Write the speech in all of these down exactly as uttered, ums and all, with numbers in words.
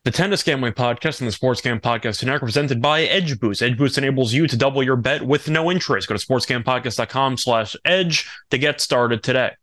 The Tennis Gambling Podcast and the Sports Gam Podcast Network presented by Edge Boost. Edge Boost enables you to double your bet with no interest. Go to sportsgampodcast.com slash edge to get started today.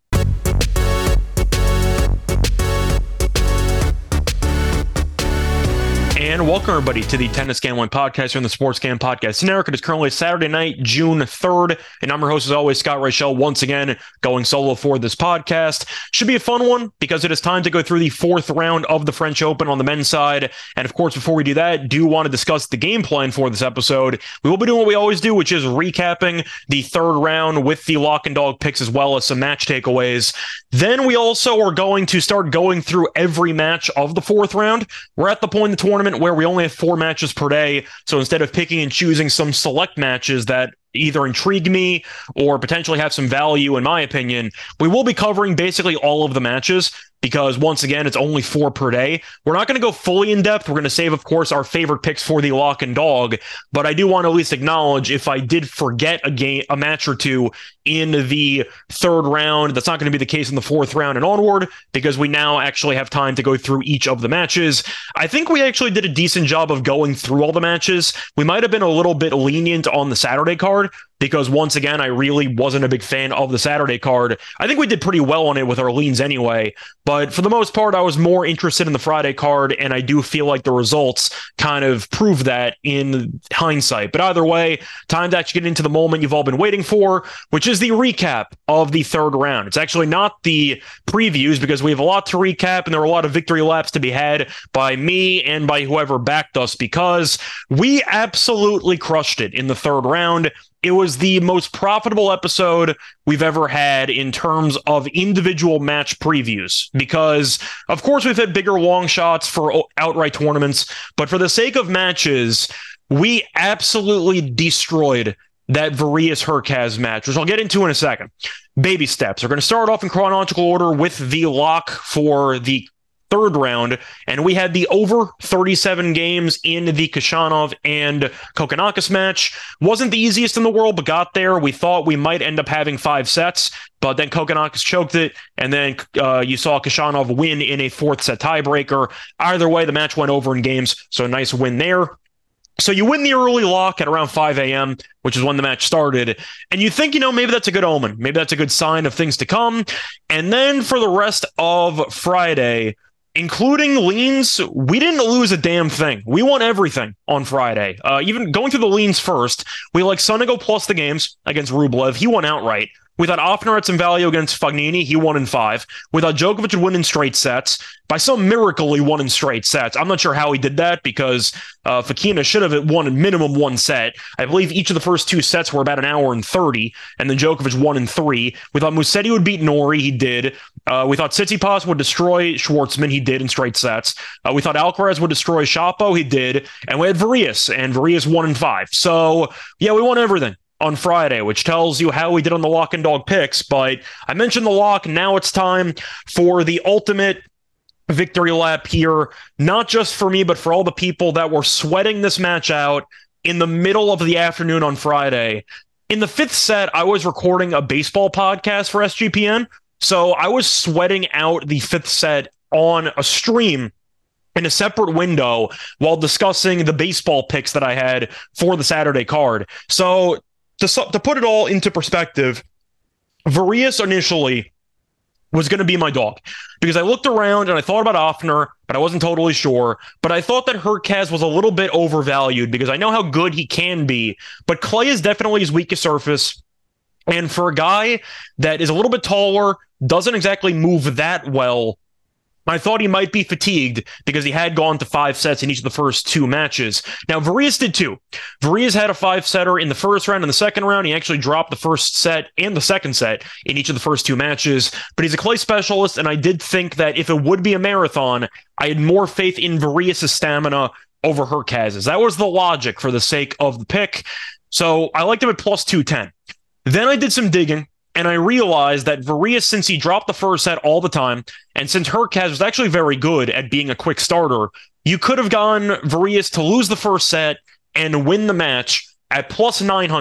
And welcome, everybody, to the Tennis Gambling Podcast and the Sports Gam Podcast Network. It is currently Saturday night, June third, and I'm your host, as always, Scott Reichel, once again going solo for this podcast. Should be a fun one because it is time to go through the fourth round of the French Open on the men's side. And of course, before we do that, do want to discuss the game plan for this episode. We will be doing what we always do, which is recapping the third round with the lock and dog picks as well as some match takeaways. Then we also are going to start going through every match of the fourth round. We're at the point in the tournament where we only have four matches per day. So instead of picking and choosing some select matches that either intrigue me or potentially have some value, in my opinion, we will be covering basically all of the matches because, once again, it's only four per day. We're not going to go fully in depth. We're going to save, of course, our favorite picks for the lock and dog. But I do want to at least acknowledge if I did forget a game, a match or two in the third round, that's not going to be the case in the fourth round and onward because we now actually have time to go through each of the matches. I think we actually did a decent job of going through all the matches. We might have been a little bit lenient on the Saturday card because, once again, I really wasn't a big fan of the Saturday card. I think we did pretty well on it with our leans anyway, but for the most part, I was more interested in the Friday card, and I do feel like the results kind of prove that in hindsight. But either way, time to actually get into the moment you've all been waiting for, which is the recap of the third round. It's actually not the previews because we have a lot to recap, and there are a lot of victory laps to be had by me and by whoever backed us because we absolutely crushed it in the third round. It was the most profitable episode we've ever had in terms of individual match previews because, of course, we've had bigger long shots for outright tournaments, but for the sake of matches, we absolutely destroyed that Varillas Hurkacz match, which I'll get into in a second. Baby steps. We're going to start off in chronological order with the lock for the third round, and we had the over thirty-seven games in the Khachanov and Kokkinakis match. Wasn't the easiest in the world, but got there. We thought we might end up having five sets, but then Kokkinakis choked it, and then uh, you saw Khachanov win in a fourth set tiebreaker. Either way, the match went over in games, so a nice win there. So you win the early lock at around five a.m., which is when the match started, and you think, you know, maybe that's a good omen. Maybe that's a good sign of things to come. And then for the rest of Friday, including leans, we didn't lose a damn thing. We won everything on Friday. Uh, even going through the leans first, we like Sonego plus the games against Rublev. He won outright. We thought Offner had some value against Fognini. He won in five. We thought Djokovic would win in straight sets. By some miracle, he won in straight sets. I'm not sure how he did that because uh, Fokina should have won a minimum one set. I believe each of the first two sets were about an hour and thirty, and then Djokovic won in three. We thought Musetti would beat Norrie. He did. Uh, we thought Tsitsipas would destroy Schwartzman. He did in straight sets. Uh, we thought Alcaraz would destroy Shapo. He did. And we had Varillas, and Varillas won in five. So, yeah, we won everything on Friday, which tells you how we did on the lock and dog picks. But I mentioned the lock. Now it's time for the ultimate victory lap here, not just for me, but for all the people that were sweating this match out in the middle of the afternoon on Friday. In the fifth set, I was recording a baseball podcast for S G P N, so I was sweating out the fifth set on a stream in a separate window while discussing the baseball picks that I had for the Saturday card. So to, to put it all into perspective, Varillas initially was going to be my dog because I looked around and I thought about Offner, but I wasn't totally sure. But I thought that Hurkacz was a little bit overvalued because I know how good he can be, but clay is definitely his weakest surface. And for a guy that is a little bit taller, doesn't exactly move that well, I thought he might be fatigued because he had gone to five sets in each of the first two matches. Now, Varillas did too. Varillas had a five-setter in the first round and the second round. He actually dropped the first set and the second set in each of the first two matches. But he's a clay specialist, and I did think that if it would be a marathon, I had more faith in Varillas' stamina over Hurkacz's. That was the logic for the sake of the pick. So I liked him at plus two ten. Then I did some digging, and I realized that Varillas, since he dropped the first set all the time, and since Hurkacz was actually very good at being a quick starter, you could have gone Varillas to lose the first set and win the match at plus nine hundred.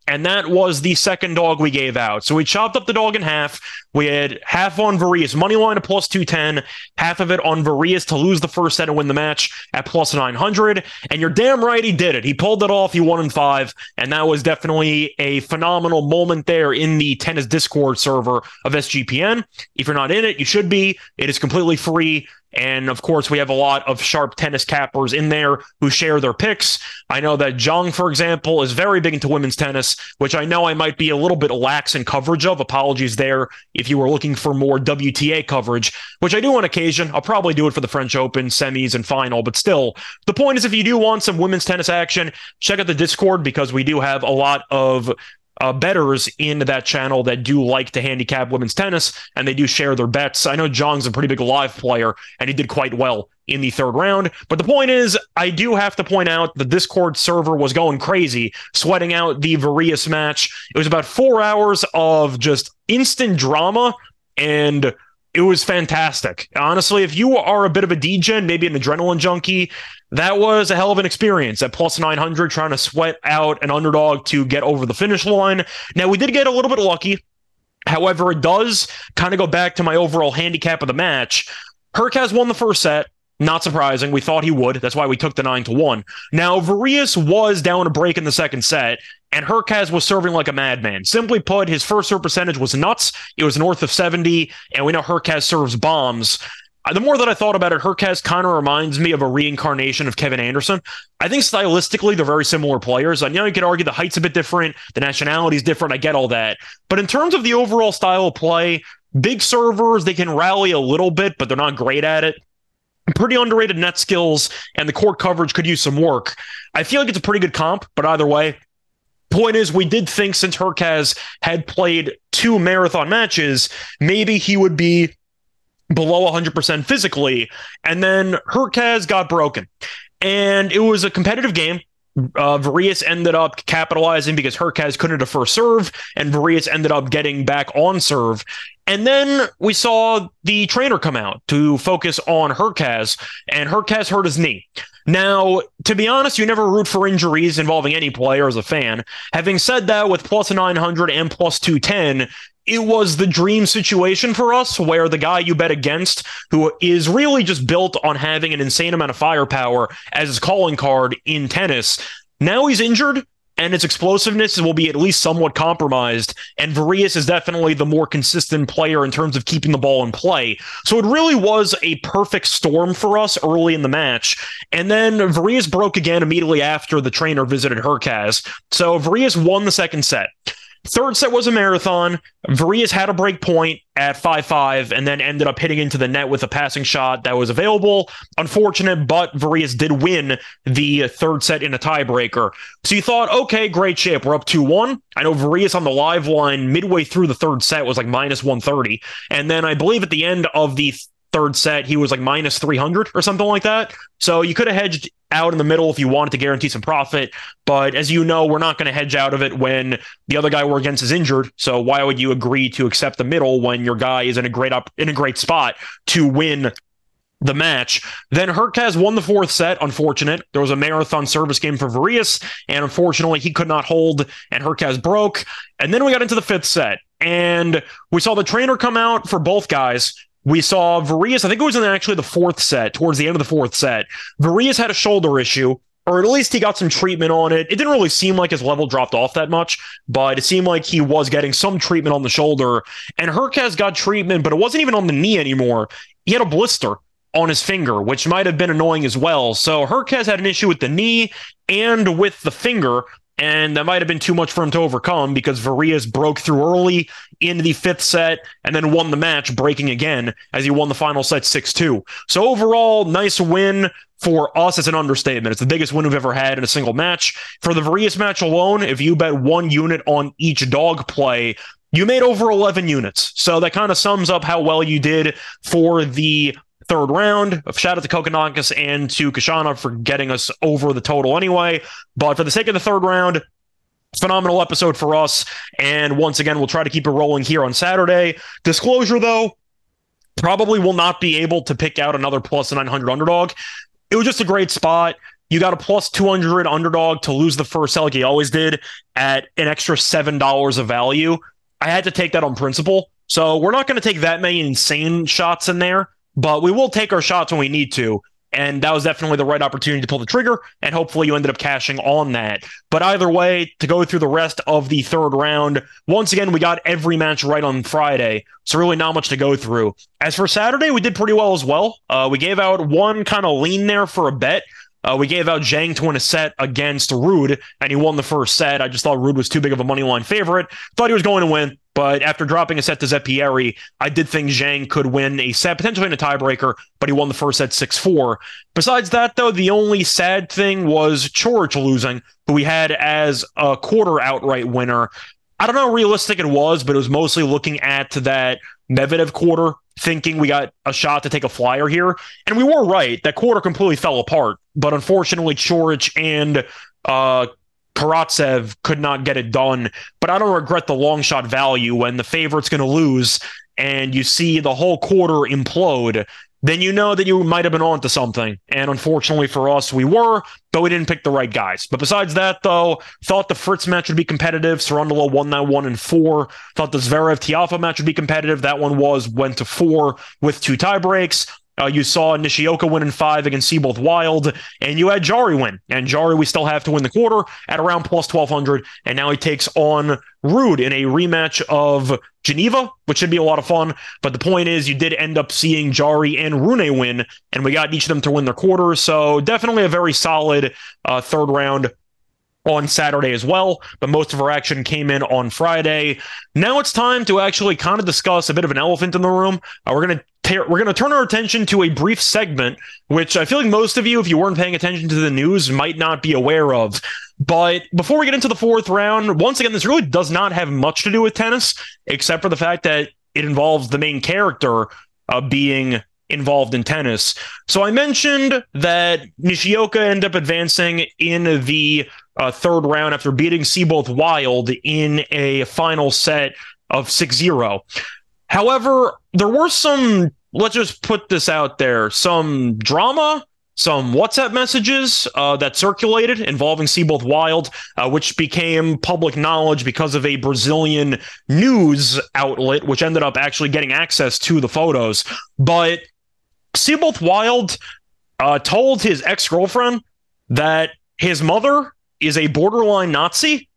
and that was the second dog we gave out. So we chopped up the dog in half. We had half on Varillas money line at plus two ten, half of it on Varillas to lose the first set and win the match at plus nine hundred. And you're damn right he did it. He pulled it off. He won in five, and that was definitely a phenomenal moment there in the tennis Discord server of S G P N. If you're not in it, you should be. It is completely free. And of course, we have a lot of sharp tennis cappers in there who share their picks. I know that Zhang, for example, is very big into women's tennis, which I know I might be a little bit lax in coverage of. Apologies there if you were looking for more W T A coverage, which I do on occasion. I'll probably do it for the French Open, semis, and final. But still, the point is, if you do want some women's tennis action, check out the Discord, because we do have a lot of Uh, bettors in that channel that do like to handicap women's tennis, and they do share their bets. I know Zhang's a pretty big live player, and he did quite well in the third round. But the point is, I do have to point out the Discord server was going crazy, sweating out the Varillas match. It was about four hours of just instant drama, and it was fantastic. Honestly, if you are a bit of a D-gen, maybe an adrenaline junkie, that was a hell of an experience at plus nine hundred, trying to sweat out an underdog to get over the finish line. Now, we did get a little bit lucky. However, it does kind of go back to my overall handicap of the match. Hurkacz won the first set. Not surprising. We thought he would. That's why we took the nine to one. Now, Varillas was down a break in the second set, and Hurkacz was serving like a madman. Simply put, his first serve percentage was nuts. It was north of seventy, and we know Hurkacz serves bombs. The more that I thought about it, Hurkacz kind of reminds me of a reincarnation of Kevin Anderson. I think stylistically, they're very similar players. I know you could argue the height's a bit different, the nationality's different, I get all that. But in terms of the overall style of play, big servers, they can rally a little bit, but they're not great at it. Pretty underrated net skills, and the court coverage could use some work. I feel like it's a pretty good comp, but either way, point is, we did think since Hurkacz had played two marathon matches, maybe he would be below one hundred percent physically, and then Hurkacz got broken. And it was a competitive game. Uh, Varillas ended up capitalizing because Hurkacz couldn't defer serve, and Varillas ended up getting back on serve. And then we saw the trainer come out to focus on Hurkacz, and Hurkacz hurt his knee. Now, to be honest, you never root for injuries involving any player as a fan. Having said that, with plus nine hundred and plus two ten, it was the dream situation for us, where the guy you bet against, who is really just built on having an insane amount of firepower as his calling card in tennis, now he's injured, and its explosiveness will be at least somewhat compromised, and Varillas is definitely the more consistent player in terms of keeping the ball in play. So it really was a perfect storm for us early in the match, and then Varillas broke again immediately after the trainer visited Hurkacz. So Varillas won the second set. Third set was a marathon. Varillas had a break point at five five and then ended up hitting into the net with a passing shot that was available. Unfortunate, but Varillas did win the third set in a tiebreaker. So you thought, okay, great shape. We're up two one. I know Varillas on the live line midway through the third set was like minus one thirty. And then I believe at the end of the third set, he was like minus three hundred or something like that. So you could have hedged out in the middle if you wanted to guarantee some profit. But as you know, we're not going to hedge out of it when the other guy we're against is injured. So why would you agree to accept the middle when your guy is in a great up in a great spot to win the match? Then Hurkacz won the fourth set. Unfortunate. There was a marathon service game for Varillas, and unfortunately he could not hold, and Hurkacz broke. And then we got into the fifth set, and we saw the trainer come out for both guys. We saw Varillas, I think it was in actually the fourth set, towards the end of the fourth set. Varillas had a shoulder issue, or at least he got some treatment on it. It didn't really seem like his level dropped off that much, but it seemed like he was getting some treatment on the shoulder. And Hurkacz got treatment, but it wasn't even on the knee anymore. He had a blister on his finger, which might have been annoying as well. So Hurkacz had an issue with the knee and with the finger, and that might have been too much for him to overcome because Varillas broke through early in the fifth set and then won the match, breaking again as he won the final set six two. So overall, nice win for us. It's an understatement. It's the biggest win we've ever had in a single match. For the Varillas match alone, if you bet one unit on each dog play, you made over eleven units. So that kind of sums up how well you did for the third round. Shout out to Kokkinakis and to Kashana for getting us over the total anyway. But for the sake of the third round, phenomenal episode for us. And once again, we'll try to keep it rolling here on Saturday. Disclosure, though, probably will not be able to pick out another plus nine hundred underdog. It was just a great spot. You got a plus two hundred underdog to lose the first set like he always did at an extra seven dollars of value. I had to take that on principle. So we're not going to take that many insane shots in there, but we will take our shots when we need to. And that was definitely the right opportunity to pull the trigger, and hopefully you ended up cashing on that. But either way, to go through the rest of the third round, once again, we got every match right on Friday, so really not much to go through. As for Saturday, we did pretty well as well. Uh, we gave out one kind of lean there for a bet. Uh, we gave out Zhang to win a set against Ruud, and he won the first set. I just thought Ruud was too big of a moneyline favorite. Thought he was going to win, but after dropping a set to Zeppieri, I did think Zhang could win a set, potentially in a tiebreaker, but he won the first set six four. Besides that, though, the only sad thing was Coric losing, who we had as a quarter outright winner. I don't know how realistic it was, but it was mostly looking at that Medvedev quarter, thinking we got a shot to take a flyer here. And we were right. That quarter completely fell apart. But unfortunately, Coric and uh, Karatsev could not get it done. But I don't regret the long shot value when the favorite's going to lose and you see the whole quarter implode. Then you know that you might have been on to something. And unfortunately for us, we were, but we didn't pick the right guys. But besides that, though, thought the Fritz match would be competitive. Cerundolo won that one in four. Thought the Zverev-Tiafoe match would be competitive. That one was, went to four with two tie breaks. Uh, you saw Nishioka win in five against Seaboth Wild, and you had Jari win. And Jari, we still have to win the quarter at around plus twelve hundred, and now he takes on Ruud in a rematch of Geneva, which should be a lot of fun. But the point is, you did end up seeing Jari and Rune win, and we got each of them to win their quarter, so definitely a very solid uh, third round on Saturday as well, but most of our action came in on Friday. Now it's time to actually kind of discuss a bit of an elephant in the room. Uh, we're going to we're going to turn our attention to a brief segment, which I feel like most of you, if you weren't paying attention to the news, might not be aware of. But before we get into the fourth round, once again, this really does not have much to do with tennis, except for the fact that it involves the main character uh, being involved in tennis. So I mentioned that Nishioka ended up advancing in the uh, third round after beating Seaboth Wild in a final set of six zero. However, there were some, let's just put this out there, some drama, some WhatsApp messages uh, that circulated involving Seaboth Wild, uh, which became public knowledge because of a Brazilian news outlet, which ended up actually getting access to the photos. But Seaboth Wild uh, told his ex-girlfriend that his mother is a borderline Nazi,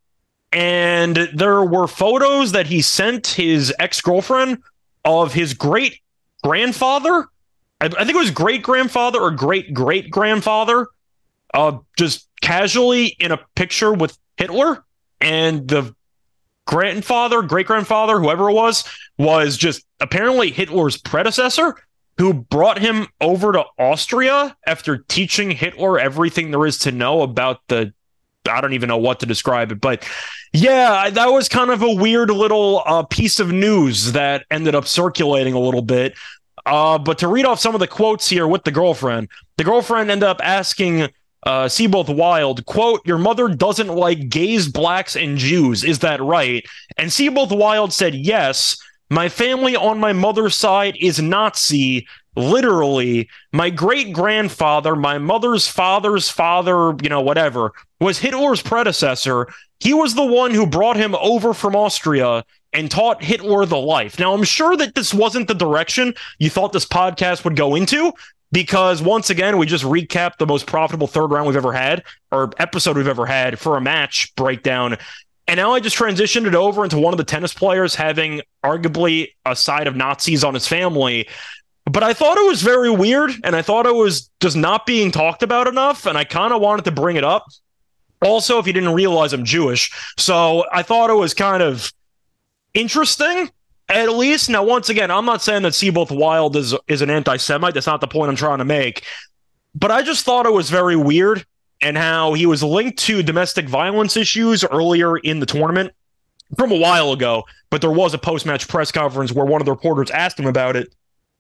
and there were photos that he sent his ex-girlfriend of his great-grandfather, I, I think it was great-grandfather or great-great-grandfather, uh, just casually in a picture with Hitler, and the grandfather, great-grandfather, whoever it was, was just apparently Hitler's predecessor, who brought him over to Austria after teaching Hitler everything there is to know about the, I don't even know what to describe it, but yeah, that was kind of a weird little uh, piece of news that ended up circulating a little bit. Uh, but to read off some of the quotes here with the girlfriend, the girlfriend ended up asking uh, Seaboth Wild, quote, "Your mother doesn't like gays, blacks, and Jews. Is that right?" And Seaboth Wild said, "Yes. My family on my mother's side is Nazi, literally. My great-grandfather, my mother's father's father, you know, whatever, was Hitler's predecessor. He was the one who brought him over from Austria and taught Hitler the life." Now, I'm sure that this wasn't the direction you thought this podcast would go into, because once again, we just recapped the most profitable third round we've ever had, or episode we've ever had for a match breakdown. And now I just transitioned it over into one of the tennis players having arguably a side of Nazis on his family. But I thought it was very weird, and I thought it was just not being talked about enough, and I kind of wanted to bring it up. Also, if you didn't realize, I'm Jewish, so I thought it was kind of interesting, at least. Now, once again, I'm not saying that Seaboth Wild is, is an anti-Semite. That's not the point I'm trying to make. But I just thought it was very weird, and how he was linked to domestic violence issues earlier in the tournament from a while ago, but there was a post-match press conference where one of the reporters asked him about it,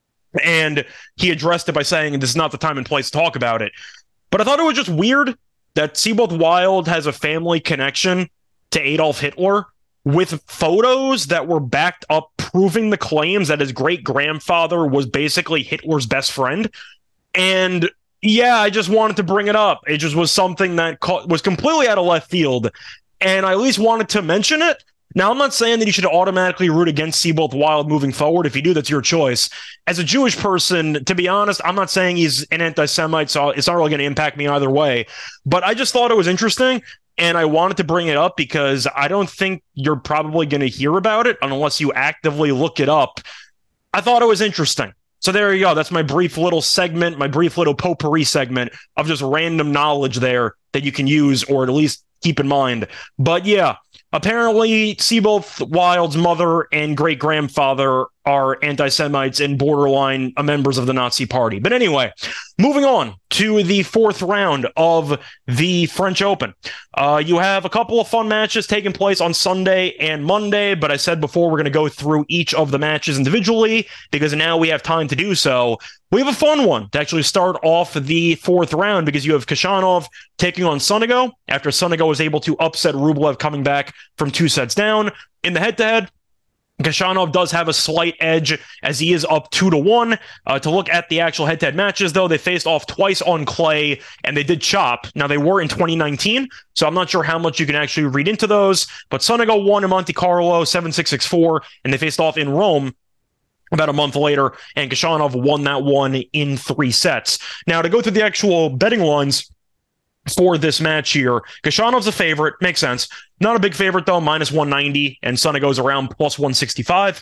and he addressed it by saying, this is not the time and place to talk about it. But I thought it was just weird that Seaboth Wild has a family connection to Adolf Hitler with photos that were backed up proving the claims that his great-grandfather was basically Hitler's best friend. And Yeah, I just wanted to bring it up. It just was something that co- was completely out of left field, and I at least wanted to mention it. Now, I'm not saying that you should automatically root against Seabolt Wild moving forward. If you do, that's your choice. As a Jewish person, to be honest, I'm not saying he's an anti-Semite, so it's not really going to impact me either way. But I just thought it was interesting, and I wanted to bring it up because I don't think you're probably going to hear about it unless you actively look it up. I thought it was interesting. So there you go. That's my brief little segment, my brief little potpourri segment of just random knowledge there that you can use or at least keep in mind. But yeah, apparently Seabolt Wild's mother and great-grandfather are anti-Semites and borderline members of the Nazi Party. But anyway, moving on to the fourth round of the French Open. Uh, you have a couple of fun matches taking place on Sunday and Monday, but I said before we're going to go through each of the matches individually because now we have time to do so. We have a fun one to actually start off the fourth round because you have Khachanov taking on Sonego after Sonego was able to upset Rublev coming back from two sets down. In the head-to-head, Khachanov does have a slight edge as he is up two to one. Uh, to look at the actual head-to-head matches, though, they faced off twice on clay and they did chop. Now, they were in twenty nineteen, so I'm not sure how much you can actually read into those. But Sonego won in Monte Carlo seven six six four, and they faced off in Rome about a month later, and Khachanov won that one in three sets. Now, to go through the actual betting lines for this match here, Khachanov's a favorite. Makes sense. Not a big favorite, though, minus one ninety, and Sonego's around plus one sixty-five.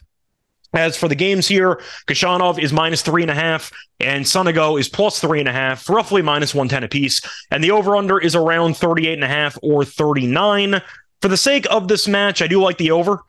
As for the games here, Khachanov is minus three and a half, and Sonego is plus three and a half, roughly minus one ten apiece. And the over-under is around thirty-eight and a half or thirty-nine. For the sake of this match, I do like the over.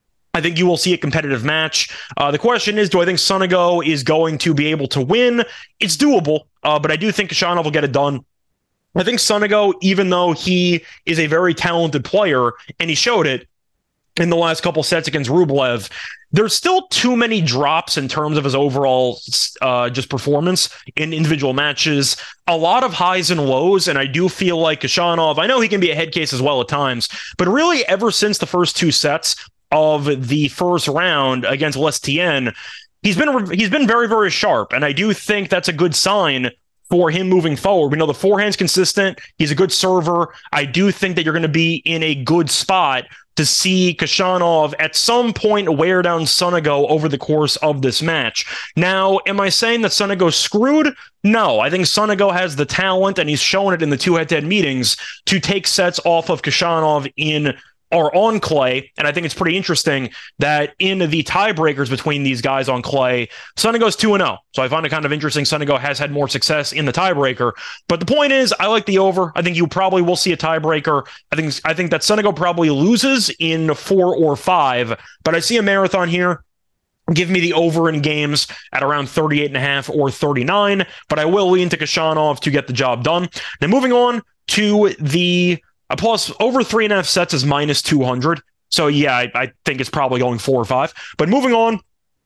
I think you will see a competitive match. Uh, the question is, do I think Sonego is going to be able to win? It's doable, uh, but I do think Khachanov will get it done. I think Sonego, even though he is a very talented player, and he showed it in the last couple sets against Rublev, there's still too many drops in terms of his overall uh, just performance in individual matches. A lot of highs and lows, and I do feel like Khachanov, I know he can be a head case as well at times, but really ever since the first two sets of the first round against Lestienne, he's been he's been very, very sharp, and I do think that's a good sign for him moving forward. We know the forehand's consistent. He's a good server. I do think that you're going to be in a good spot to see Khachanov at some point wear down Sonego over the course of this match. Now, am I saying that Sonego's screwed? No, I think Sonego has the talent, and he's shown it in the two head-to-head meetings, to take sets off of Khachanov in or on clay, and I think it's pretty interesting that in the tiebreakers between these guys on clay, Sonego's two and oh. So I find it kind of interesting. Sonego has had more success in the tiebreaker. But the point is, I like the over. I think you probably will see a tiebreaker. I think I think that Sonego probably loses in four or five, but I see a marathon here. Give me the over in games at around thirty-eight and a half or thirty-nine, but I will lean to Khachanov to get the job done. Now moving on to the A plus over three and a half sets is minus two hundred. So yeah, I, I think it's probably going four or five. But moving on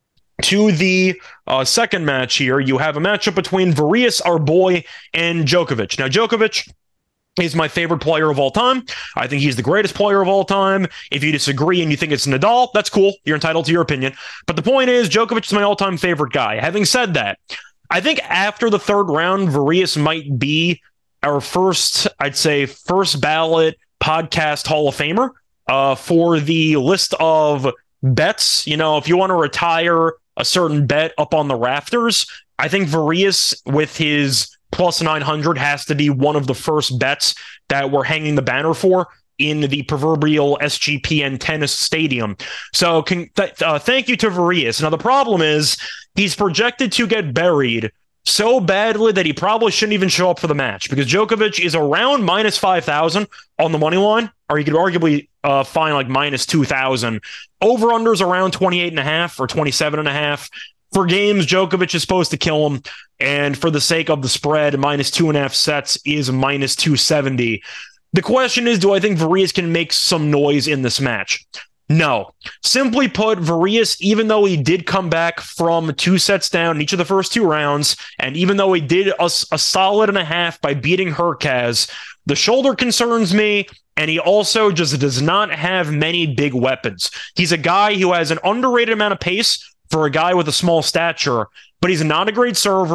to the uh, second match here, you have a matchup between Varillas, our boy, and Djokovic. Now, Djokovic is my favorite player of all time. I think he's the greatest player of all time. If you disagree and you think it's Nadal, that's cool. You're entitled to your opinion. But the point is, Djokovic is my all-time favorite guy. Having said that, I think after the third round, Varillas might be our first, I'd say, first ballot podcast Hall of Famer uh, for the list of bets. You know, if you want to retire a certain bet up on the rafters, I think Varillas with his plus nine hundred has to be one of the first bets that we're hanging the banner for in the proverbial S G P N tennis stadium. So can, th- uh, thank you to Varillas. Now, the problem is he's projected to get buried so badly that he probably shouldn't even show up for the match, because Djokovic is around minus five thousand on the money line, or you could arguably uh, find like minus two thousand. Over-unders around twenty-eight and a half or twenty-seven and a half. For games, Djokovic is supposed to kill him, and for the sake of the spread, minus two and a half sets is minus two seventy. The question is, do I think Varillas can make some noise in this match? No. Simply put, Varillas, even though he did come back from two sets down in each of the first two rounds, and even though he did a, a solid and a half by beating Hurkacz, the shoulder concerns me, and he also just does not have many big weapons. He's a guy who has an underrated amount of pace for a guy with a small stature, but he's not a great server,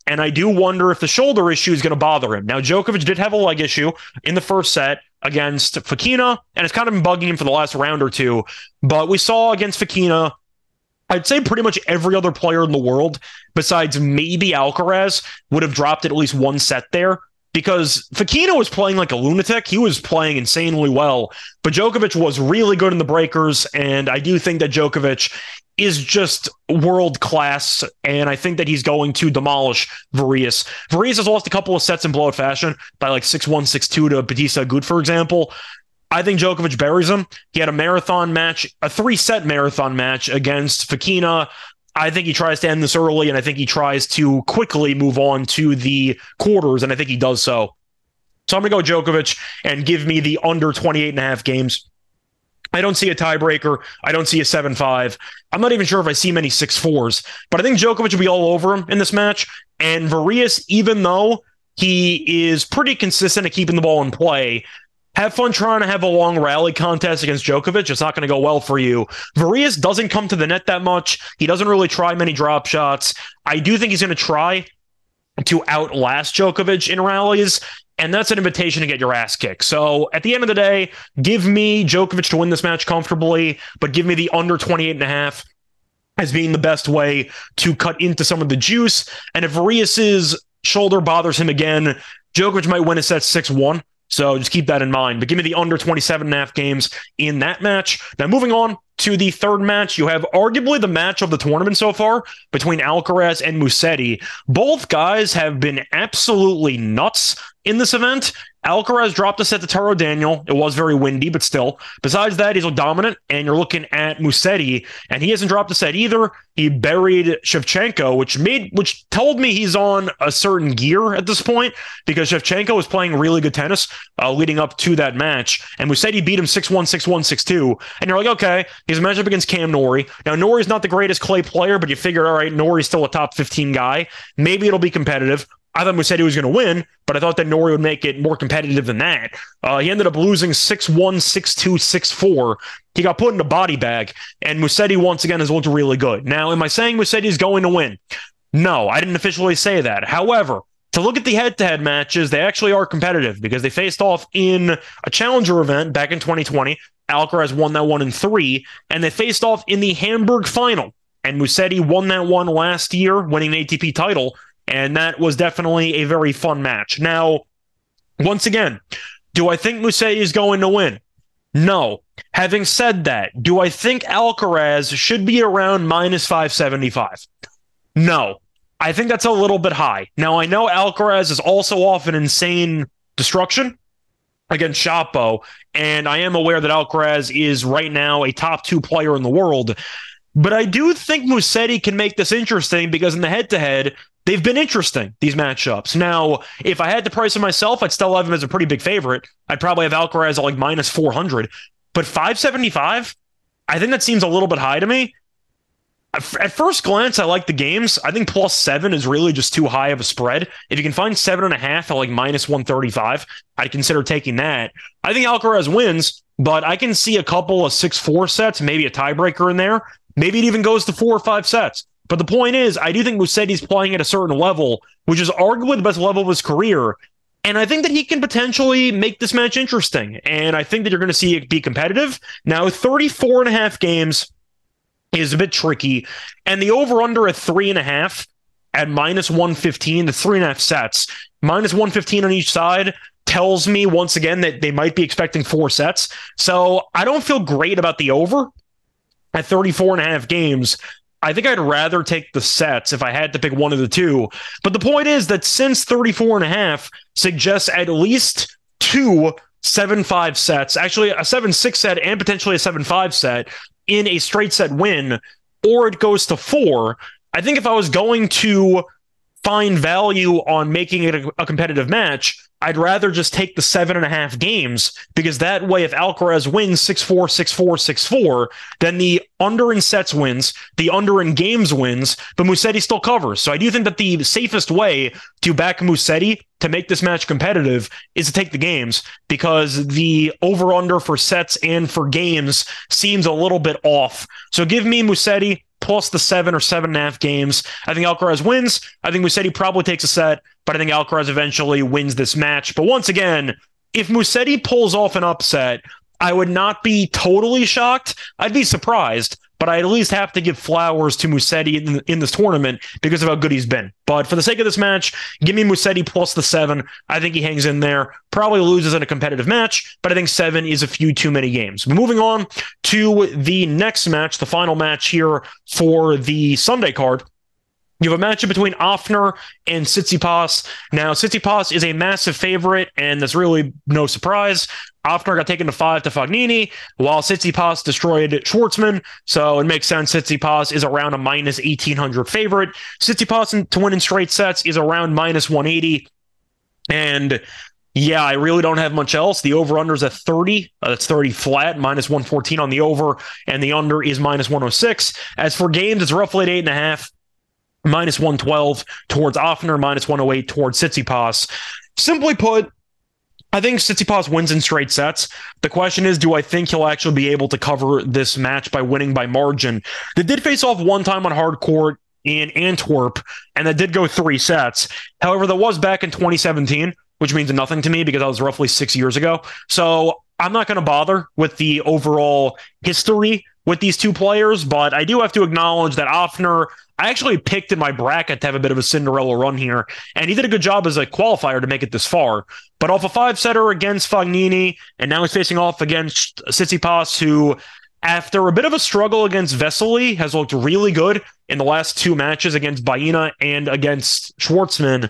And I do wonder if the shoulder issue is going to bother him. Now, Djokovic did have a leg issue in the first set against Fokina, and it's kind of been bugging him for the last round or two. But we saw against Fokina, I'd say pretty much every other player in the world, besides maybe Alcaraz, would have dropped at least one set there. Because Fokina was playing like a lunatic. He was playing insanely well. But Djokovic was really good in the breakers, and I do think that Djokovic is just world class, and I think that he's going to demolish Varillas. Varillas has lost a couple of sets in blowout fashion by like six one, six two to Bautista Agut, for example. I think Djokovic buries him. He had a marathon match, a three-set marathon match against Fokina. I think he tries to end this early, and I think he tries to quickly move on to the quarters, and I think he does so. So I'm going to go Djokovic and give me the under twenty-eight and a half games. I don't see a tiebreaker. I don't see a seven five. I'm not even sure if I see many six fours, but I think Djokovic will be all over him in this match. And Varillas, even though he is pretty consistent at keeping the ball in play, have fun trying to have a long rally contest against Djokovic. It's not going to go well for you. Varillas doesn't come to the net that much. He doesn't really try many drop shots. I do think he's going to try to outlast Djokovic in rallies, and that's an invitation to get your ass kicked. So at the end of the day, give me Djokovic to win this match comfortably, but give me the under twenty-eight and a half as being the best way to cut into some of the juice. And if Varillas' shoulder bothers him again, Djokovic might win a set six one. So just keep that in mind. But give me the under twenty-seven and a half games in that match. Now, moving on to the third match, you have arguably the match of the tournament so far between Alcaraz and Musetti. Both guys have been absolutely nuts in this event. Alcaraz dropped a set to Taro Daniel. It was very windy, but still. Besides that, he's dominant, and you're looking at Musetti, and he hasn't dropped a set either. He buried Shevchenko, which made which told me he's on a certain gear at this point, because Shevchenko was playing really good tennis uh, leading up to that match, and Musetti beat him six one, six one, six two, and you're like, okay, he's a matchup against Cam Norrie. Now, Norrie's not the greatest clay player, but you figure, all right, Norrie's still a top fifteen guy. Maybe it'll be competitive. I thought Musetti was going to win, but I thought that Norrie would make it more competitive than that. Uh, he ended up losing six one, six two, six four. He got put in a body bag, and Musetti once again has looked really good. Now, am I saying Musetti is going to win? No, I didn't officially say that. However, to look at the head-to-head matches, they actually are competitive because they faced off in a challenger event back in twenty twenty. Alcaraz won that one in three, and they faced off in the Hamburg final, and Musetti won that one last year, winning the A T P title. And that was definitely a very fun match. Now, once again, do I think Musetti is going to win? No. Having said that, do I think Alcaraz should be around minus five seventy-five? No. I think that's a little bit high. Now, I know Alcaraz is also off an insane destruction against Shapo, and I am aware that Alcaraz is right now a top two player in the world. But I do think Musetti can make this interesting because in the head-to-head, they've been interesting, these matchups. Now, if I had to price him myself, I'd still have him as a pretty big favorite. I'd probably have Alcaraz at like minus four hundred. But five seventy-five? I think that seems a little bit high to me. At first glance, I like the games. I think plus seven is really just too high of a spread. If you can find seven and a half at like minus one thirty-five, I'd consider taking that. I think Alcaraz wins, but I can see a couple of six four sets, maybe a tiebreaker in there. Maybe it even goes to four or five sets. But the point is, I do think Musetti's playing at a certain level, which is arguably the best level of his career. And I think that he can potentially make this match interesting. And I think that you're going to see it be competitive. Now, thirty-four and a half games is a bit tricky. And the over-under at three and a half at minus one fifteen, the three and a half sets, minus one fifteen on each side, tells me once again that they might be expecting four sets. So I don't feel great about the over at thirty-four and a half games. I think I'd rather take the sets if I had to pick one of the two. But the point is that since thirty-four and a half suggests at least two seven five sets, actually a seven six set and potentially a seven five set in a straight set win, or it goes to four, I think if I was going to find value on making it a, a competitive match, I'd rather just take the seven and a half games, because that way, if Alcaraz wins six four, six four, six four, then the under in sets wins, the under in games wins, but Musetti still covers. So I do think that the safest way to back Musetti to make this match competitive is to take the games, because the over-under for sets and for games seems a little bit off. So give me Musetti plus the seven or seven and a half games. I think Alcaraz wins. I think Musetti probably takes a set, but I think Alcaraz eventually wins this match. But once again, if Musetti pulls off an upset, I would not be totally shocked. I'd be surprised, but I'd at least have to give flowers to Musetti in, in this tournament because of how good he's been. But for the sake of this match, give me Musetti plus the seven. I think he hangs in there, probably loses in a competitive match, but I think seven is a few too many games. Moving on to the next match, the final match here for the Sunday card. You have a matchup between Ofner and Tsitsipas. Now, Tsitsipas is a massive favorite, and there's really no surprise. Ofner got taken to five to Fognini, while Tsitsipas destroyed Schwartzman, so it makes sense. Tsitsipas is around a minus eighteen hundred favorite. Tsitsipas to win in straight sets is around minus one eighty, and yeah, I really don't have much else. The over-under is at thirty. Uh, that's thirty flat, minus one fourteen on the over, and the under is minus one oh six. As for games, it's roughly at eight and a half. Minus one twelve towards Ofner, minus one oh eight towards Tsitsipas. Simply put, I think Tsitsipas wins in straight sets. The question is, do I think he'll actually be able to cover this match by winning by margin? They did face off one time on hard court in Antwerp, and that did go three sets. However, that was back in twenty seventeen, which means nothing to me because that was roughly six years ago. So I'm not going to bother with the overall history with these two players, but I do have to acknowledge that Ofner, I actually picked in my bracket to have a bit of a Cinderella run here, and he did a good job as a qualifier to make it this far. But off a five-setter against Fognini, and now he's facing off against Tsitsipas, who, after a bit of a struggle against Vesely, has looked really good in the last two matches against Baena and against Schwartzman.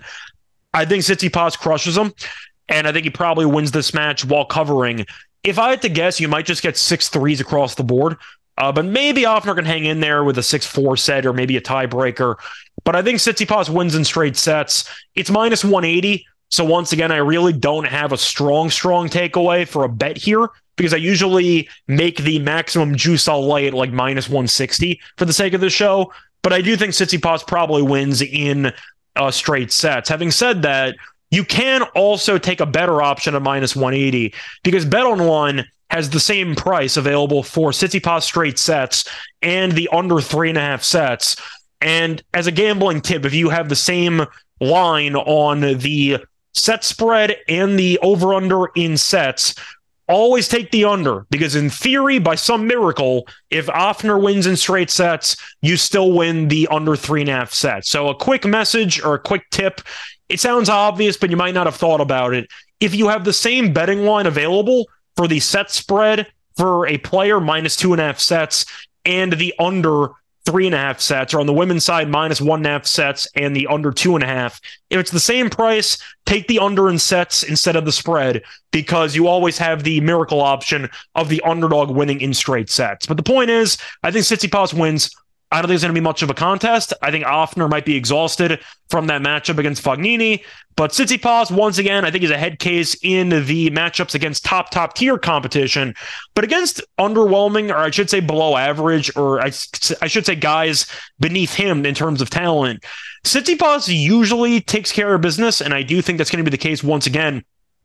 I think Tsitsipas crushes him, and I think he probably wins this match while covering. If I had to guess, you might just get six threes across the board. Uh, but maybe Ofner can hang in there with a six four set or maybe a tiebreaker. But I think Tsitsipas wins in straight sets. It's minus one eighty. So once again, I really don't have a strong, strong takeaway for a bet here because I usually make the maximum juice I'll lay at like minus one sixty for the sake of the show. But I do think Tsitsipas probably wins in uh, straight sets. Having said that, you can also take a better option at minus one eighty because Bet on One has the same price available for Tsitsipas straight sets and the under three and a half sets. And as a gambling tip, if you have the same line on the set spread and the over-under in sets, always take the under, because in theory, by some miracle, if Ofner wins in straight sets, you still win the under three and a half sets. So a quick message or a quick tip, it sounds obvious, but you might not have thought about it. If you have the same betting line available for the set spread for a player minus two and a half sets and the under three and a half sets, or on the women's side, minus one and a half sets and the under two and a half. If it's the same price, take the under in sets instead of the spread because you always have the miracle option of the underdog winning in straight sets. But the point is, I think Tsitsipas wins. I don't think it's going to be much of a contest. I think Ofner might be exhausted from that matchup against Fognini. But Tsitsipas, once again, I think is a head case in the matchups against top, top tier competition. But against underwhelming, or I should say below average, or I, I should say guys beneath him in terms of talent, Tsitsipas usually takes care of business. And I do think that's going to be the case once again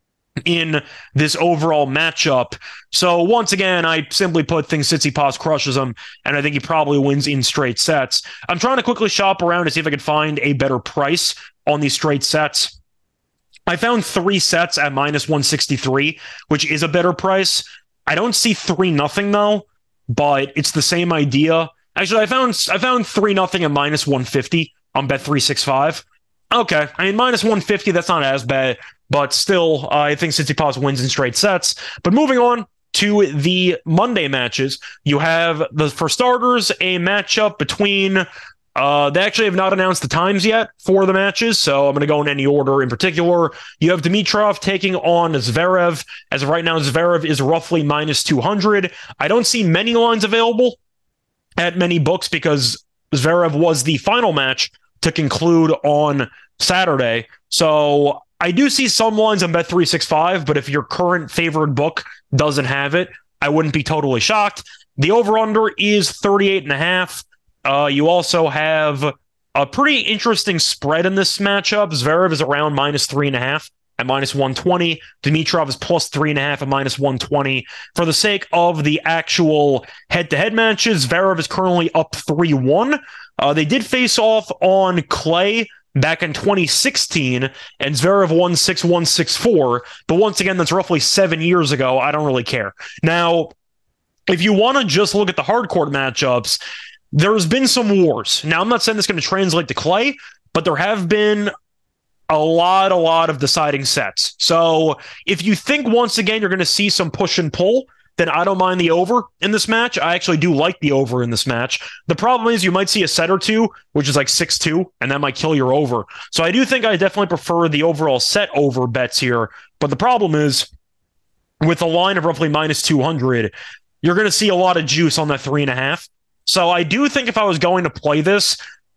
in this overall matchup. So once again, I simply put things Tsitsipas crushes him, and I think he probably wins in straight sets. I'm trying to quickly shop around to see if I could find a better price on these straight sets. I found three sets at minus one sixty-three, which is a better price. I don't see three nothing though, but it's the same idea. Actually, I found I found three nothing at minus one fifty on Bet three sixty-five. Okay, I mean, minus one fifty, that's not as bad. But still, uh, I think Tsitsipas wins in straight sets. But moving on to the Monday matches, you have, the for starters, a matchup between, uh, they actually have not announced the times yet for the matches, so I'm going to go in any order in particular. You have Dimitrov taking on Zverev. As of right now, Zverev is roughly minus two hundred. I don't see many lines available at many books because Zverev was the final match to conclude on Saturday. So I do see some lines on Bet three sixty-five, but if your current favorite book doesn't have it, I wouldn't be totally shocked. The over-under is thirty-eight and a half. Uh, you also have a pretty interesting spread in this matchup. Zverev is around minus three and a half at minus one twenty. Dimitrov is plus three and a half at minus one twenty. For the sake of the actual head-to-head matches, Zverev is currently up three one. Uh, they did face off on clay back in twenty sixteen, and Zverev won six one, six four. But once again, that's roughly seven years ago. I don't really care. Now, if you want to just look at the hard court matchups, there's been some wars. Now, I'm not saying this is going to translate to clay, but there have been a lot, a lot of deciding sets. So if you think once again you're going to see some push and pull, then I don't mind the over in this match. I actually do like the over in this match. The problem is you might see a set or two, which is like six two, and that might kill your over. So I do think I definitely prefer the overall set over bets here. But the problem is, with a line of roughly minus two hundred, you're going to see a lot of juice on that three and a half. So I do think if I was going to play this,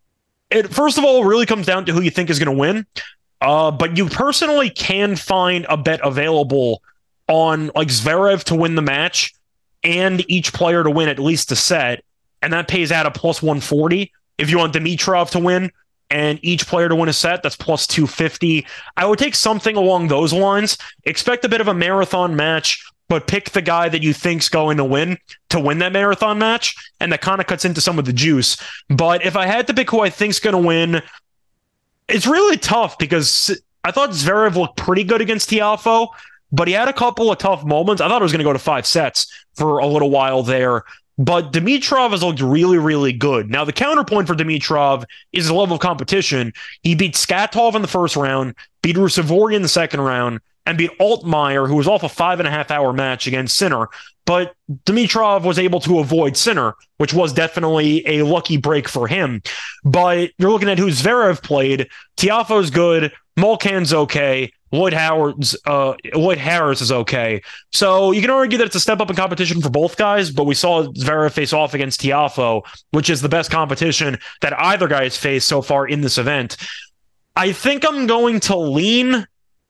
it first of all really comes down to who you think is going to win. Uh, but you personally can find a bet available on like Zverev to win the match and each player to win at least a set, and that pays out a plus one forty. If you want Dimitrov to win and each player to win a set, that's plus two fifty. I would take something along those lines. Expect a bit of a marathon match, but pick the guy that you think's going to win to win that marathon match, and that kind of cuts into some of the juice. But if I had to pick who I think's going to win, it's really tough because I thought Zverev looked pretty good against Tiafoe, but he had a couple of tough moments. I thought it was going to go to five sets for a little while there. But Dimitrov has looked really, really good. Now, the counterpoint for Dimitrov is the level of competition. He beat Skatov in the first round, beat Ruusuvuori in the second round, and beat Altmaier, who was off a five and a half hour match against Sinner. But Dimitrov was able to avoid Sinner, which was definitely a lucky break for him. But you're looking at who Zverev played. Tiafoe's good. Molcan's okay. Lloyd Howard's uh, Lloyd Harris is okay. So you can argue that it's a step up in competition for both guys, but we saw Zverev face off against Tiafoe, which is the best competition that either guy has faced so far in this event. I think I'm going to lean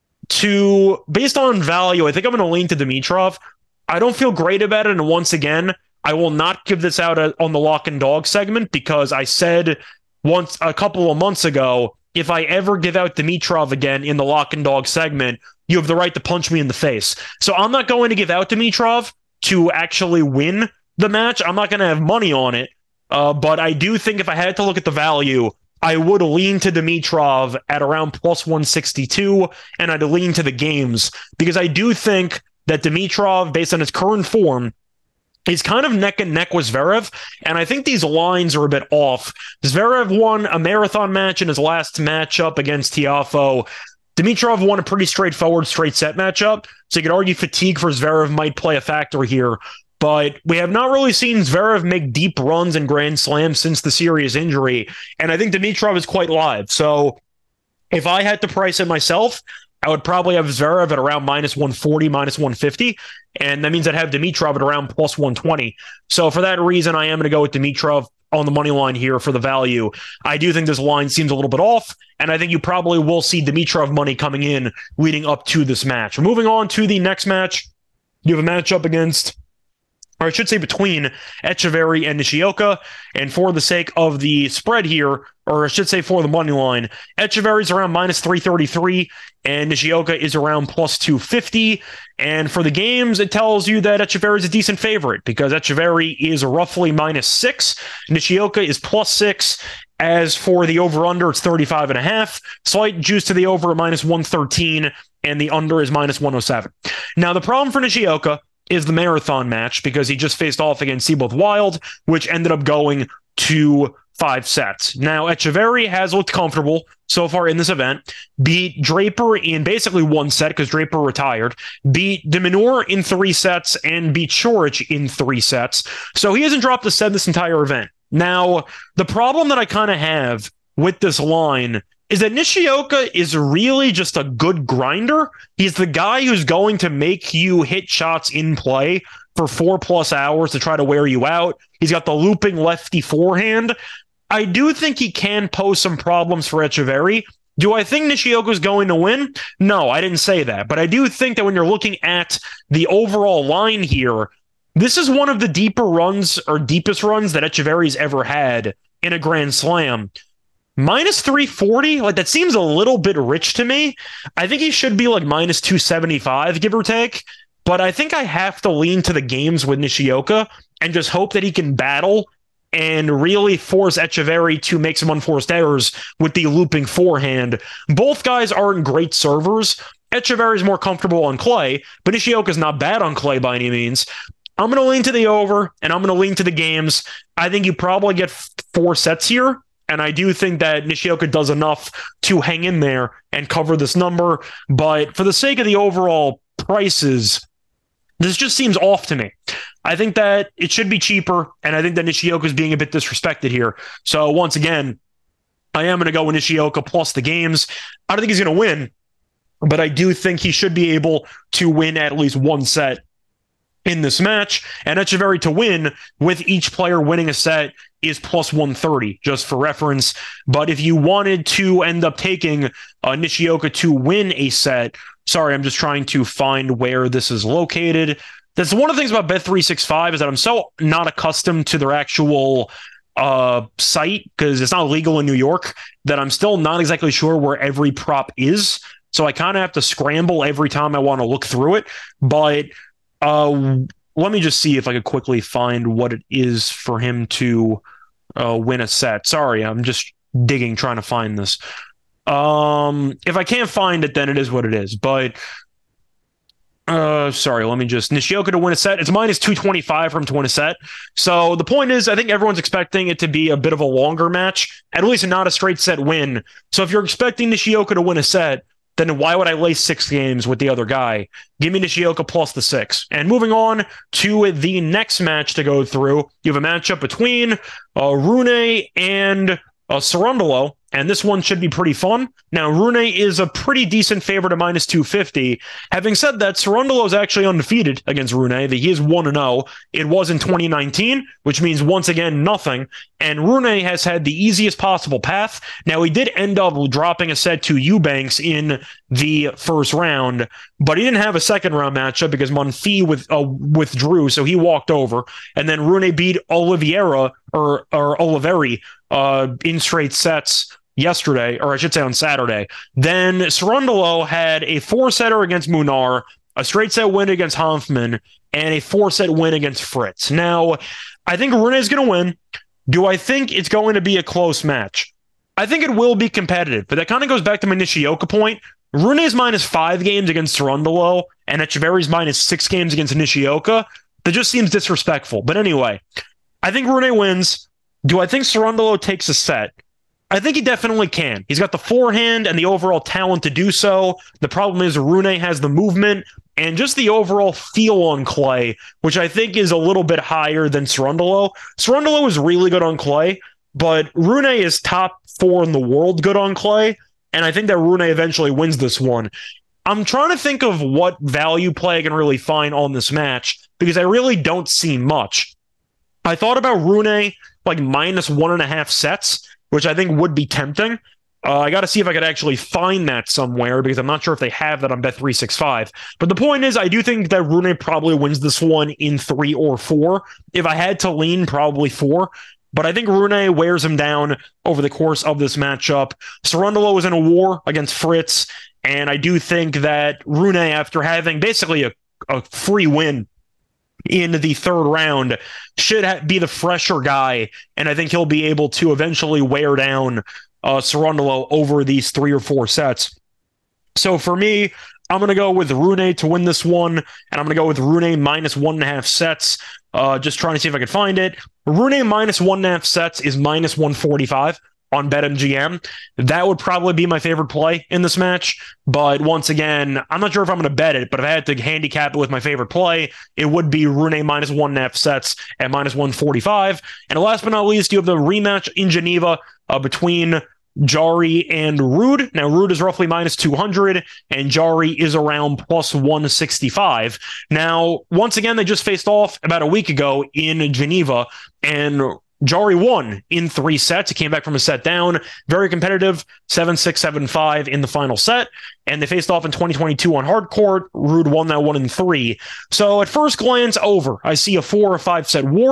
to, based on value, I think I'm going to lean to Dimitrov. I don't feel great about it, and once again, I will not give this out on the lock and dog segment because I said once a couple of months ago, if I ever give out Dimitrov again in the lock and dog segment, you have the right to punch me in the face. So I'm not going to give out Dimitrov to actually win the match. I'm not going to have money on it, uh, but I do think if I had to look at the value, I would lean to Dimitrov at around plus one sixty-two, and I'd lean to the games because I do think that Dimitrov, based on his current form, is kind of neck and neck with Zverev, and I think these lines are a bit off. Zverev won a marathon match in his last matchup against Tiafoe. Dimitrov won a pretty straightforward straight set matchup, so you could argue fatigue for Zverev might play a factor here. But we have not really seen Zverev make deep runs in Grand Slams since the serious injury, and I think Dimitrov is quite live. So if I had to price it myself, I would probably have Zverev at around minus one forty, minus one fifty, and that means I'd have Dimitrov at around plus one twenty. So for that reason, I am going to go with Dimitrov on the money line here for the value. I do think this line seems a little bit off, and I think you probably will see Dimitrov money coming in leading up to this match. Moving on to the next match, you have a matchup against, or I should say between Etcheverry and Nishioka. And for the sake of the spread here, or I should say for the money line, Etcheverry's around minus three thirty-three and Nishioka is around plus two fifty. And for the games, it tells you that Etcheverry's a decent favorite because Etcheverry is roughly minus six. Nishioka is plus six. As for the over-under, it's thirty-five and a half. Slight juice to the over at minus one thirteen, and the under is minus one oh seven. Now, the problem for Nishioka is the marathon match because he just faced off against Seaboth Wild, which ended up going to five sets. Now, Etcheverry has looked comfortable so far in this event, beat Draper in basically one set because Draper retired, beat de Minaur in three sets, and beat Coric in three sets. So he hasn't dropped a set this entire event. Now, the problem that I kind of have with this line is that Nishioka is really just a good grinder. He's the guy who's going to make you hit shots in play for four plus hours to try to wear you out. He's got the looping lefty forehand. I do think he can pose some problems for Etcheverry. Do I think Nishioka's going to win? No, I didn't say that. But I do think that when you're looking at the overall line here, this is one of the deeper runs or deepest runs that Etcheverry's ever had in a Grand Slam. Minus three forty, like that seems a little bit rich to me. I think he should be like minus two seventy-five, give or take. But I think I have to lean to the games with Nishioka and just hope that he can battle and really force Etcheverry to make some unforced errors with the looping forehand. Both guys aren't great servers. Etcheverry is more comfortable on clay, but Nishioka's not bad on clay by any means. I'm going to lean to the over, and I'm going to lean to the games. I think you probably get four sets here, and I do think that Nishioka does enough to hang in there and cover this number. But for the sake of the overall prices, this just seems off to me. I think that it should be cheaper, and I think that Nishioka is being a bit disrespected here. So once again, I am going to go with Nishioka plus the games. I don't think he's going to win, but I do think he should be able to win at least one set in this match. And Etcheverry to win with each player winning a set is plus one thirty, just for reference. But if you wanted to end up taking uh, Nishioka to win a set, sorry, I'm just trying to find where this is located. That's one of the things about Bet three sixty-five is that I'm so not accustomed to their actual uh, site because it's not legal in New York that I'm still not exactly sure where every prop is. So I kind of have to scramble every time I want to look through it. But uh, let me just see if I could quickly find what it is for him to uh, win a set. Sorry, I'm just digging, trying to find this. Um, if I can't find it, then it is what it is. But Uh, sorry, let me just... Nishioka to win a set. It's minus two twenty-five for him to win a set. So the point is, I think everyone's expecting it to be a bit of a longer match, at least not a straight set win. So if you're expecting Nishioka to win a set, then why would I lay six games with the other guy? Give me Nishioka plus the six. And moving on to the next match to go through, you have a matchup between uh, Rune and uh, Cerundolo. And this one should be pretty fun. Now, Rune is a pretty decent favorite at minus two fifty. Having said that, Cerundolo is actually undefeated against Rune. He is one and oh. It was in twenty nineteen, which means, once again, nothing. And Rune has had the easiest possible path. Now, he did end up dropping a set to Eubanks in the first round, but he didn't have a second round matchup because Monfils with, uh, withdrew, so he walked over. And then Rune beat Oliveira, or, or Oliveri, uh, in straight sets yesterday, or I should say on Saturday. Then Cerundolo had a four-setter against Munar, a straight set win against Hanfman, and a four-set win against Fritz. Now, I think Rune is going to win. Do I think it's going to be a close match? I think it will be competitive, but that kind of goes back to my Nishioka point. Rune is minus five games against Cerundolo, and Etcheverry's minus six games against Nishioka. That just seems disrespectful. But anyway, I think Rune wins. Do I think Cerundolo takes a set? I think he definitely can. He's got the forehand and the overall talent to do so. The problem is Rune has the movement and just the overall feel on clay, which I think is a little bit higher than Cerundolo. Cerundolo is really good on clay, but Rune is top four in the world good on clay, and I think that Rune eventually wins this one. I'm trying to think of what value play I can really find on this match, because I really don't see much. I thought about Rune like minus one and a half sets, which I think would be tempting. Uh, I got to see if I could actually find that somewhere, because I'm not sure if they have that on Bet three sixty-five. But the point is, I do think that Rune probably wins this one in three or four. If I had to lean, probably four. But I think Rune wears him down over the course of this matchup. Cerundolo is in a war against Fritz, and I do think that Rune, after having basically a, a free win in the third round, should ha- be the fresher guy, and I think he'll be able to eventually wear down uh, Cerundolo over these three or four sets. So for me, I'm going to go with Rune to win this one, and I'm going to go with Rune minus one and a half sets, uh, just trying to see if I can find it. Rune minus one and a half sets is minus one forty-five on BetMGM. That would probably be my favorite play in this match. But once again, I'm not sure if I'm going to bet it, but if I had to handicap it with my favorite play, it would be Rune minus one and a half sets at minus one forty-five. And last but not least, you have the rematch in Geneva uh, between Jarry and Ruud. Now, Ruud is roughly minus two hundred, and Jarry is around plus one sixty-five. Now, once again, they just faced off about a week ago in Geneva, and Jarry won in three sets. He came back from a set down. Very competitive, seven six, seven five in the final set. And they faced off in twenty twenty-two on hard court. Ruud won that one in three. So at first glance, over. I see a four or five set war.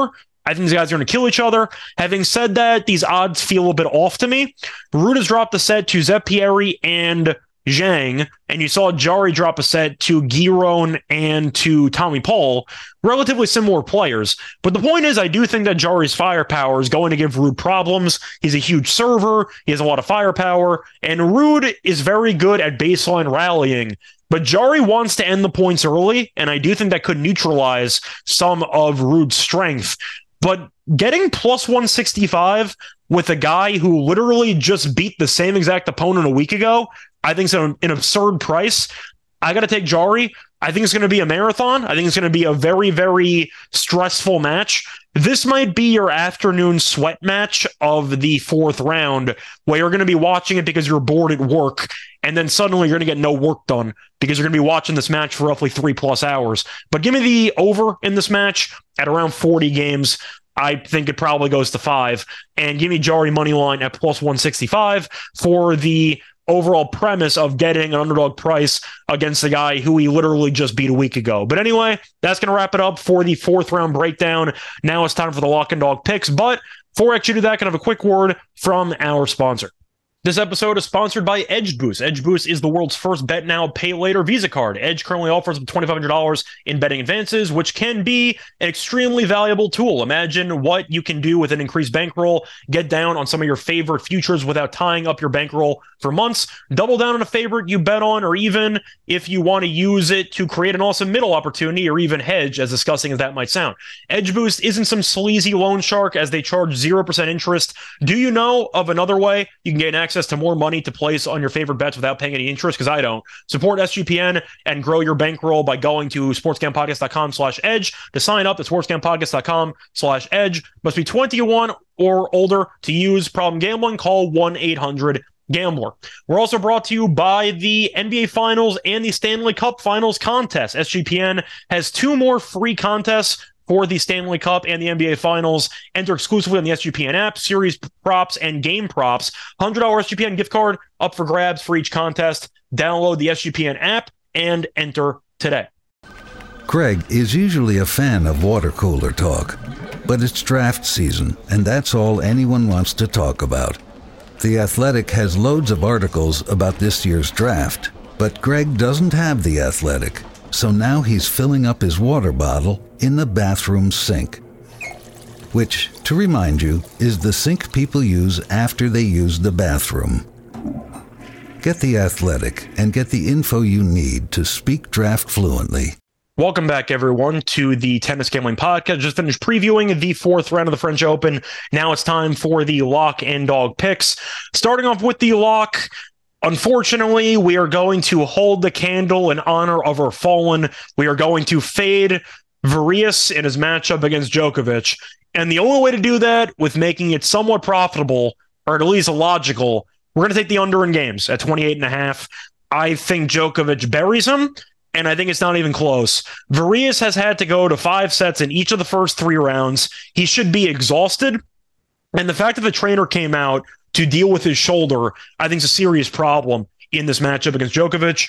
I think these guys are going to kill each other. Having said that, these odds feel a bit off to me. Ruud has dropped the set to Zep Pieri and Zhang, and you saw Jarry drop a set to Giron and to Tommy Paul, relatively similar players. But the point is, I do think that Jarry's firepower is going to give Ruud problems. He's a huge server. He has a lot of firepower, and Ruud is very good at baseline rallying. But Jarry wants to end the points early, and I do think that could neutralize some of Ruud's strength. But getting plus one sixty-five with a guy who literally just beat the same exact opponent a week ago, I think it's an, an absurd price. I got to take Jarry. I think it's going to be a marathon. I think it's going to be a very, very stressful match. This might be your afternoon sweat match of the fourth round, where you're going to be watching it because you're bored at work, and then suddenly you're going to get no work done because you're going to be watching this match for roughly three plus hours. But give me the over in this match at around forty games. I think it probably goes to five. And give me Jarry money line at plus one sixty-five for the overall premise of getting an underdog price against the guy who he literally just beat a week ago. But anyway, that's going to wrap it up for the fourth round breakdown. Now it's time for the lock and dog picks. But before I actually do that, can I have a quick word from our sponsor? This episode is sponsored by EdgeBoost. EdgeBoost is the world's first bet now, pay later Visa card. Edge currently offers up to twenty-five hundred dollars in betting advances, which can be an extremely valuable tool. Imagine what you can do with an increased bankroll. Get down on some of your favorite futures without tying up your bankroll for months. Double down on a favorite you bet on, or even if you want to use it to create an awesome middle opportunity or even hedge, as disgusting as that might sound. EdgeBoost isn't some sleazy loan shark as they charge zero percent interest. Do you know of another way you can gain access to more money to place on your favorite bets without paying any interest? Because I don't. Support S G P N and grow your bankroll by going to sportscampodcast.com slash edge to sign up at sportscampodcast.com slash edge. Must be twenty-one or older to use. Problem gambling? Call one eight hundred gambler. We're also brought to you by the N B A Finals and the Stanley Cup Finals contest. S G P N has two more free contests for the Stanley Cup and the N B A Finals. Enter exclusively on the S G P N app, series props, and game props. one hundred dollars S G P N gift card up for grabs for each contest. Download the S G P N app and enter today. Greg is usually a fan of water cooler talk, but it's draft season, and that's all anyone wants to talk about. The Athletic has loads of articles about this year's draft, but Greg doesn't have The Athletic. So now he's filling up his water bottle in the bathroom sink. Which, to remind you, is the sink people use after they use the bathroom. Get The Athletic and get the info you need to speak draft fluently. Welcome back, everyone, to the Tennis Gambling Podcast. Just finished previewing the fourth round of the French Open. Now it's time for the lock and dog picks. Starting off with the lock, unfortunately, we are going to hold the candle in honor of our fallen. We are going to fade Varillas in his matchup against Djokovic. And the only way to do that, with making it somewhat profitable, or at least logical, we're going to take the under in games at twenty-eight and a half. I think Djokovic buries him, and I think it's not even close. Varillas has had to go to five sets in each of the first three rounds. He should be exhausted. And the fact that the trainer came out to deal with his shoulder, I think is a serious problem in this matchup against Djokovic.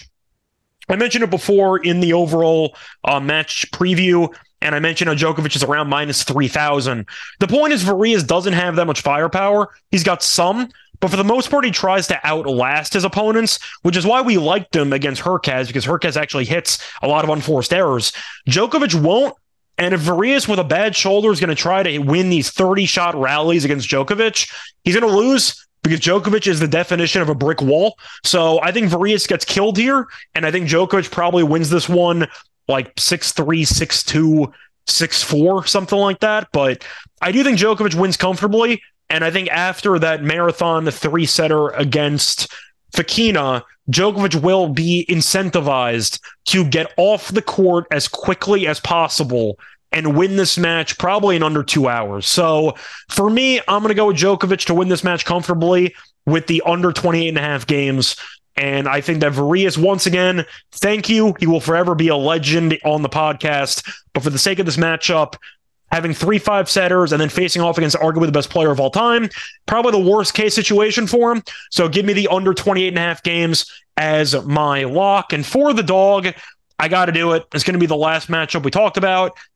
I mentioned it before in the overall uh, match preview, and I mentioned how Djokovic is around minus three thousand. The point is Varillas doesn't have that much firepower. He's got some, but for the most part, he tries to outlast his opponents, which is why we liked him against Hurkacz, because Hurkacz actually hits a lot of unforced errors. Djokovic won't. And if Varillas with a bad shoulder is going to try to win these thirty-shot rallies against Djokovic, he's going to lose because Djokovic is the definition of a brick wall. So I think Varillas gets killed here, and I think Djokovic probably wins this one like six three, six two, six four, something like that. But I do think Djokovic wins comfortably, and I think after that marathon three-setter against Fokina, Djokovic will be incentivized to get off the court as quickly as possible and win this match probably in under two hours. So for me, I'm going to go with Djokovic to win this match comfortably with the under twenty-eight and a half games. And I think that Varillas, once again, thank you. He will forever be a legend on the podcast. But for the sake of this matchup, having three five setters and then facing off against arguably the best player of all time, probably the worst case situation for him. So give me the under twenty-eight and a half games as my lock. And for the dog, I got to do it. It's going to be the last matchup we talked about.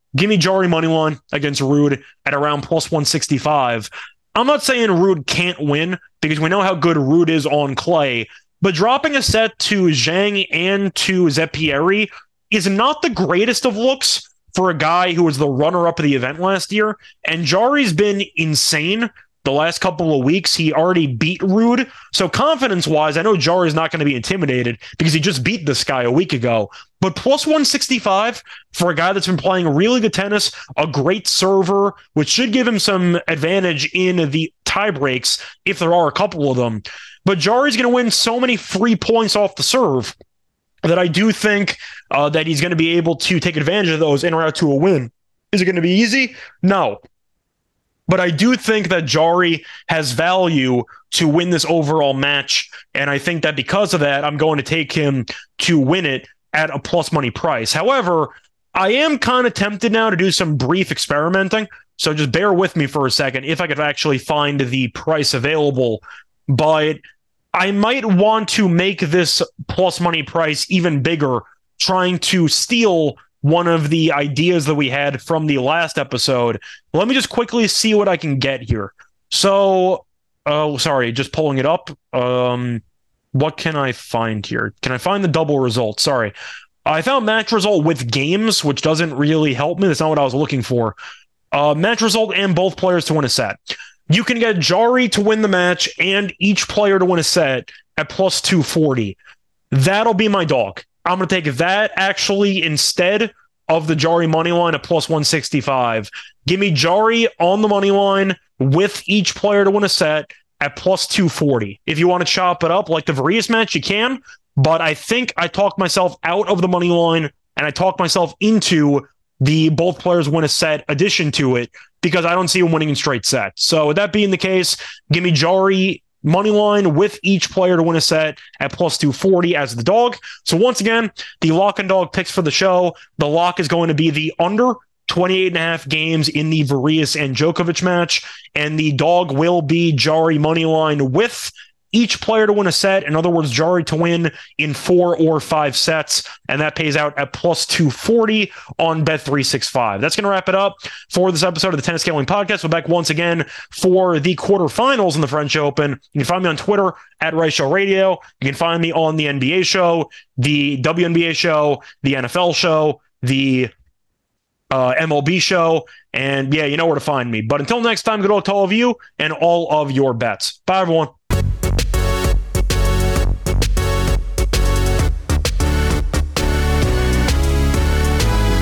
Give me Jari money line against Ruud at around plus one sixty-five. I'm not saying Ruud can't win because we know how good Ruud is on clay, but dropping a set to Zhang and to Zeppieri is not the greatest of looks for a guy who was the runner-up of the event last year. And Jari's been insane the last couple of weeks. He already beat Ruud. So confidence-wise, I know Jari's not going to be intimidated because he just beat this guy a week ago. But plus one sixty-five for a guy that's been playing really good tennis, a great server, which should give him some advantage in the tie breaks if there are a couple of them. But Jari's going to win so many free points off the serve that I do think uh, that he's going to be able to take advantage of those in route to a win. Is it going to be easy? No. But I do think that Jari has value to win this overall match. And I think that because of that, I'm going to take him to win it at a plus money price. However, I am kind of tempted now to do some brief experimenting. So just bear with me for a second if I could actually find the price available. But I might want to make this plus money price even bigger, trying to steal one of the ideas that we had from the last episode. Let me just quickly see what I can get here. So, oh, sorry, just pulling it up. Um, what can I find here? Can I find the double result? Sorry. I found match result with games, which doesn't really help me. That's not what I was looking for. Uh, match result and both players to win a set. You can get Jari to win the match and each player to win a set at plus two forty. That'll be my dog. I'm going to take that actually instead of the Jari money line at plus one sixty-five. Give me Jari on the money line with each player to win a set at plus two forty. If you want to chop it up like the Varius match, you can. But I think I talked myself out of the money line and I talked myself into the both players win a set addition to it because I don't see him winning in straight sets. So with that being the case, give me Jari money line with each player to win a set at plus two forty as the dog. So once again, the lock and dog picks for the show. The lock is going to be the under twenty-eight and a half games in the Varius and Djokovic match. And the dog will be Jari money line with each player to win a set. In other words, Jari to win in four or five sets. And that pays out at plus two forty on Bet three sixty-five. That's going to wrap it up for this episode of the Tennis Gambling Podcast. We're back once again for the quarterfinals in the French Open. You can find me on Twitter at Rice Show Radio. You can find me on the N B A show, the W N B A show, the N F L show, the uh, M L B show. And yeah, you know where to find me. But until next time, good luck to all of you and all of your bets. Bye, everyone.